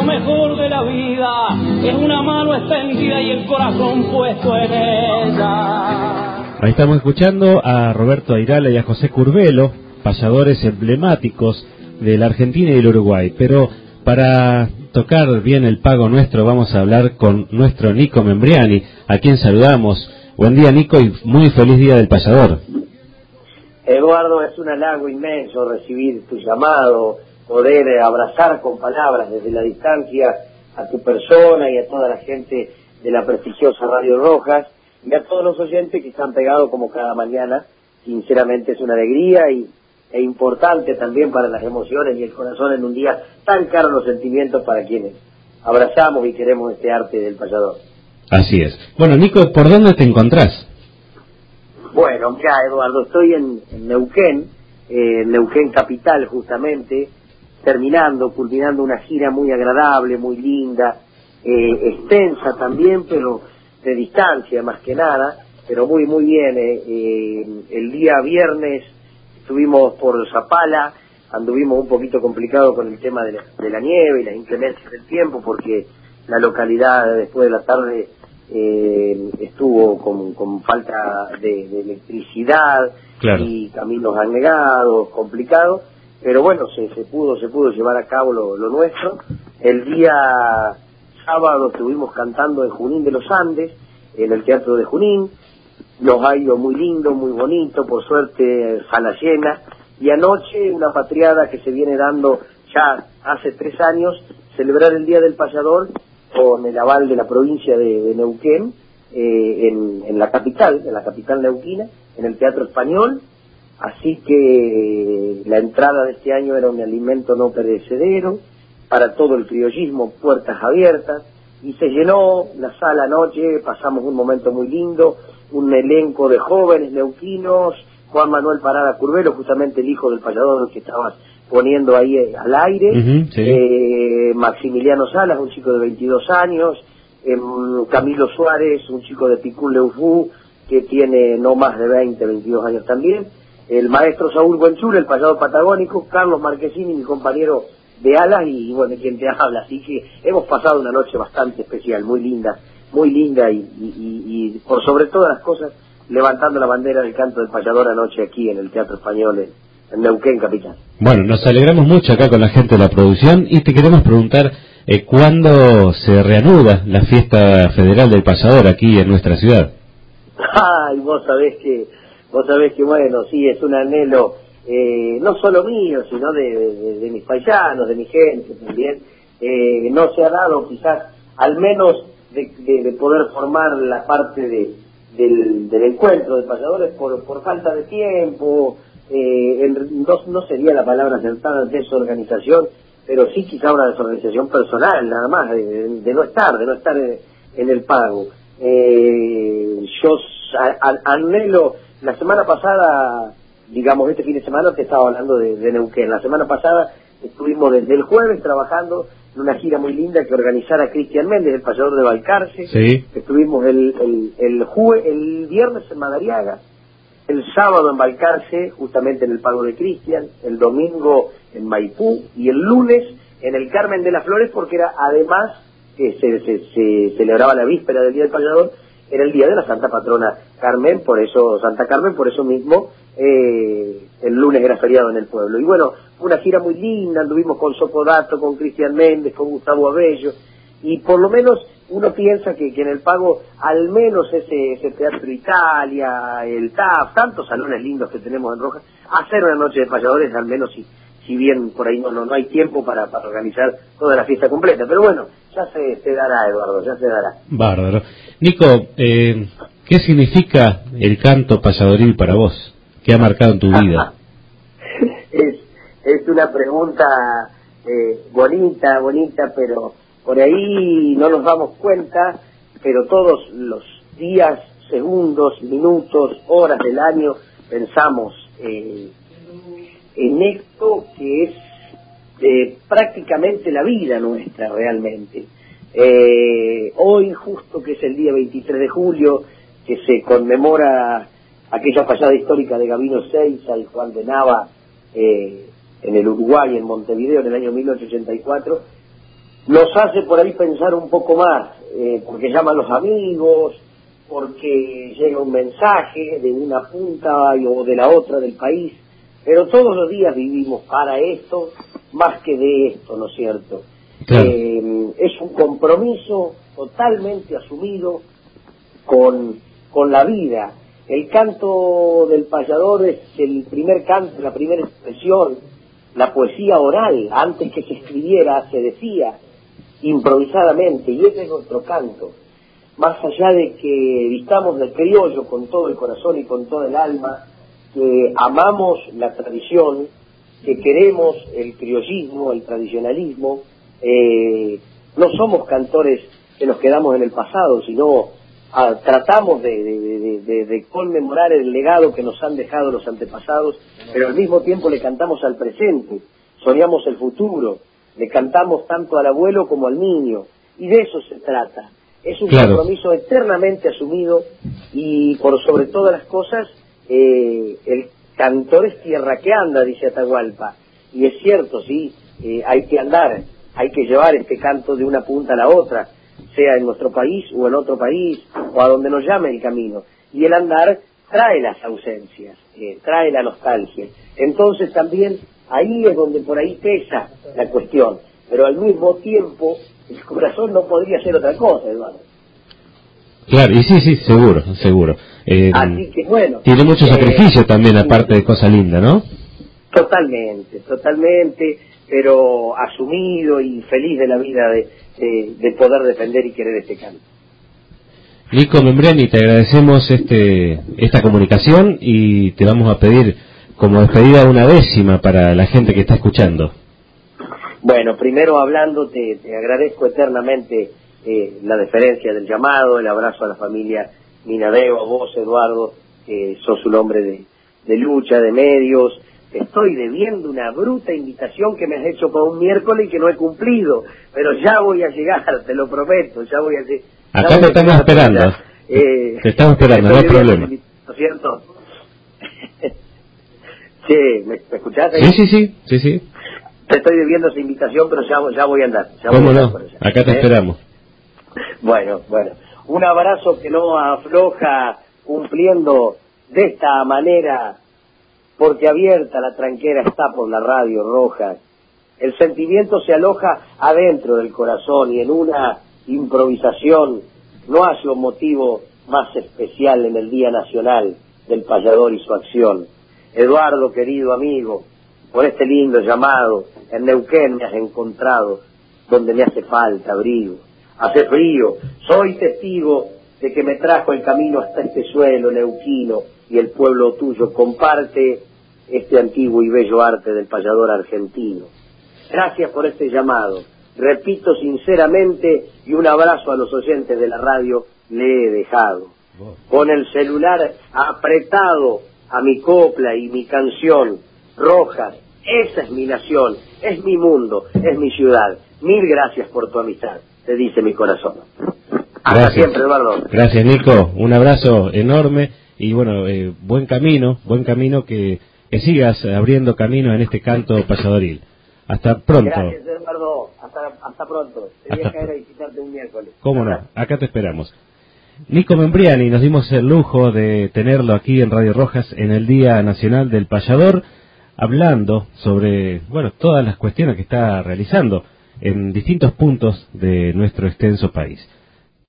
Lo mejor de la vida es una mano extendida y el corazón puesto en ella. Ahí estamos escuchando a Roberto Airala y a José Curbelo, payadores emblemáticos de la Argentina y el Uruguay. Pero para tocar bien el pago nuestro vamos a hablar con nuestro Nico Membriani, a quien saludamos. Buen día, Nico, y muy feliz día del payador. Eduardo, es un halago inmenso recibir tu llamado, poder abrazar con palabras desde la distancia a tu persona y a toda la gente de la prestigiosa Radio Rojas y a todos los oyentes que están pegados como cada mañana. Sinceramente es una alegría e importante también para las emociones y el corazón en un día tan caro los sentimientos para quienes abrazamos y queremos este arte del payador. Así es. Bueno, Nico, ¿por dónde te encontrás? Bueno, mira, Eduardo, estoy en Neuquén capital justamente, culminando una gira muy agradable, muy linda, extensa también, pero de distancia más que nada, pero muy muy bien. El día viernes estuvimos por Zapala, anduvimos un poquito complicado con el tema de la nieve y las inclemencias del tiempo, porque la localidad después de la tarde estuvo con falta de electricidad, claro, y caminos anegados, complicados, pero bueno, se pudo llevar a cabo lo nuestro. El día sábado estuvimos cantando en Junín de los Andes, en el Teatro de Junín. Nos ha ido muy lindo, muy bonito, por suerte sala llena, y anoche una patriada que se viene dando ya hace 3 años, celebrar el Día del Payador con el aval de la provincia de Neuquén, en la capital neuquina, en el Teatro Español. Así que la entrada de este año era un alimento no perecedero para todo el criollismo, puertas abiertas, y se llenó la sala anoche. Pasamos un momento muy lindo, un elenco de jóvenes neuquinos, Juan Manuel Parada Curbelo, justamente el hijo del payador que estabas poniendo ahí al aire, sí. Maximiliano Salas, un chico de 22 años, Camilo Suárez, un chico de Picún Leufú, que tiene no más de 22 años también, el maestro Saúl Buenchul, el payador patagónico, Carlos Marquesini, mi compañero de alas, y bueno, quien te habla. Así que hemos pasado una noche bastante especial, muy linda y por sobre todas las cosas, levantando la bandera del canto del payador anoche aquí en el Teatro Español en Neuquén capital. Bueno, nos alegramos mucho acá con la gente de la producción y te queremos preguntar ¿cuándo se reanuda la fiesta federal del payador aquí en nuestra ciudad? Ay, vos sabés que bueno, sí, es un anhelo no solo mío, sino de mis paisanos, de mi gente también. No se ha dado quizás, al menos de poder formar la parte del encuentro de payadores por falta de tiempo. No sería la palabra acertada, desorganización, pero sí quizá una desorganización personal, nada más, de no estar en el pago. Yo anhelo, la semana pasada, digamos este fin de semana te estaba hablando de Neuquén, la semana pasada estuvimos desde el jueves trabajando en una gira muy linda que organizara Cristian Méndez, el payador de Balcarce. Sí. Estuvimos el viernes en Madariaga, el sábado en Balcarce, justamente en el pago de Cristian, el domingo en Maipú y el lunes en el Carmen de las Flores, porque era además que se celebraba la víspera del Día del Payador, era el día de la Santa Patrona Carmen, por eso Santa Carmen, por eso mismo el lunes era feriado en el pueblo. Y bueno, una gira muy linda, anduvimos con Socodato, con Cristian Méndez, con Gustavo Abello, y por lo menos uno piensa que en el pago, al menos ese Teatro Italia, el TAF, tantos salones lindos que tenemos en Rojas, hacer una noche de payadores, al menos si bien por ahí no hay tiempo para organizar toda la fiesta completa. Pero bueno, ya se dará, Eduardo, ya se dará. Bárbaro. Nico, ¿qué significa el canto payadoril para vos? ¿Qué ha marcado en tu vida? Es una pregunta bonita, pero por ahí no nos damos cuenta, pero todos los días, segundos, minutos, horas del año pensamos en esto que es prácticamente la vida nuestra realmente. Hoy justo que es el día 23 de julio, que se conmemora aquella payada histórica de Gabino Seiza y Juan de Nava en el Uruguay, en Montevideo, en el año 1884, nos hace por ahí pensar un poco más, porque llaman los amigos, porque llega un mensaje de una punta o de la otra del país, pero todos los días vivimos para esto, más que de esto, ¿no es cierto? Claro. Es un compromiso totalmente asumido con la vida. El canto del payador es el primer canto, la primera expresión, la poesía oral. Antes que se escribiera se decía improvisadamente, y ese es nuestro canto. Más allá de que vistamos del criollo con todo el corazón y con toda el alma, que amamos la tradición, que queremos el criollismo, el tradicionalismo, no somos cantores que nos quedamos en el pasado, sino tratamos de conmemorar el legado que nos han dejado los antepasados, pero al mismo tiempo le cantamos al presente, soñamos el futuro, le cantamos tanto al abuelo como al niño, y de eso se trata. Es un compromiso eternamente asumido, y por sobre todas las cosas, el cantor es tierra que anda, dice Atahualpa, y es cierto, sí, hay que andar, hay que llevar este canto de una punta a la otra, sea en nuestro país o en otro país, o a donde nos llame el camino. Y el andar trae las ausencias, trae la nostalgia. Entonces también ahí es donde por ahí pesa la cuestión, pero al mismo tiempo el corazón no podría ser otra cosa, Eduardo. Claro, y sí, seguro. Así que bueno. Tiene mucho sacrificio también, aparte de cosa linda, ¿no? Totalmente, pero asumido y feliz de la vida de poder defender y querer este canto. Nico Membriani, te agradecemos esta comunicación y te vamos a pedir como despedida una décima para la gente que está escuchando. Bueno, primero hablando, te agradezco eternamente la deferencia del llamado, el abrazo a la familia Minadeo, a vos, Eduardo, que sos un hombre de lucha, de medios. Te estoy debiendo una bruta invitación que me has hecho para un miércoles y que no he cumplido, pero ya voy a llegar, te lo prometo, ya voy a llegar. Acá te estamos esperando, te estamos esperando, no hay problema. ¿No es cierto? Che, ¿me escuchás ahí? Sí. Te estoy debiendo esa invitación, pero ya voy a andar. ¿Cómo no? Acá te esperamos. Bueno, un abrazo que no afloja cumpliendo de esta manera, porque abierta la tranquera está por la radio roja. El sentimiento se aloja adentro del corazón y en una improvisación no hace un motivo más especial en el Día Nacional del Payador y su acción. Eduardo, querido amigo, por este lindo llamado, en Neuquén me has encontrado, donde me hace falta abrigo. Hace frío, soy testigo de que me trajo el camino hasta este suelo neuquino, y el pueblo tuyo comparte este antiguo y bello arte del payador argentino. Gracias por este llamado, repito sinceramente, y un abrazo a los oyentes de la radio le he dejado. Con el celular apretado a mi copla y mi canción, Rojas, esa es mi nación, es mi mundo, es mi ciudad. Mil gracias por tu amistad, te dice mi corazón. Hasta siempre, Eduardo. Gracias, Nico. Un abrazo enorme y bueno, buen camino que sigas abriendo camino en este canto payadoril. Hasta pronto. Gracias, Eduardo. Hasta pronto. Te voy a caer a visitarte un miércoles. ¿Cómo no? Acá te esperamos. Nico Membriani, nos dimos el lujo de tenerlo aquí en Radio Rojas en el Día Nacional del Payador, hablando sobre, todas las cuestiones que está realizando en distintos puntos de nuestro extenso país.